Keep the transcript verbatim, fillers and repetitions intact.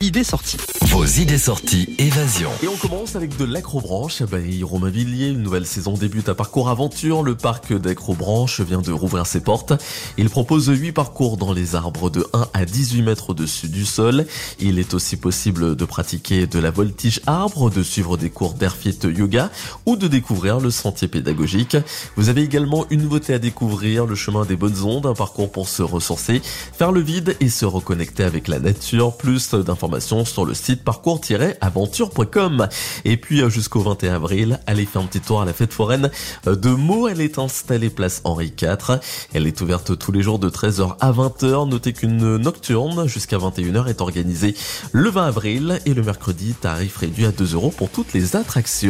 idées sorties. Vos idées sorties évasion. Et on commence avec de l'Acrobranche. Bah, Romainvilliers, une nouvelle saison débute à Parcours Aventure. Le parc d'Acrobranche vient de rouvrir ses portes. Il propose huit parcours dans les arbres de un à dix-huit mètres au-dessus du sol. Il est aussi possible de pratiquer de la voltige arbre, de suivre des cours d'Airfit Yoga ou de découvrir le sentier pédagogique. Vous avez également une nouveauté à découvrir, le chemin des bonnes ondes, un parcours pour se ressourcer, faire le vide et se reconnecter avec la nature. Plus d'informations sur le site parcours tiret aventure point com. Et puis jusqu'au vingt et un avril, allez faire un petit tour à la fête foraine de Meaux. Elle est installée place Henri quatre. Elle est ouverte tous les jours de treize heures à vingt heures. Notez qu'une nocturne jusqu'à vingt et une heures est organisée le vingt avril et le mercredi, tarif réduit à deux euros pour toutes les attractions.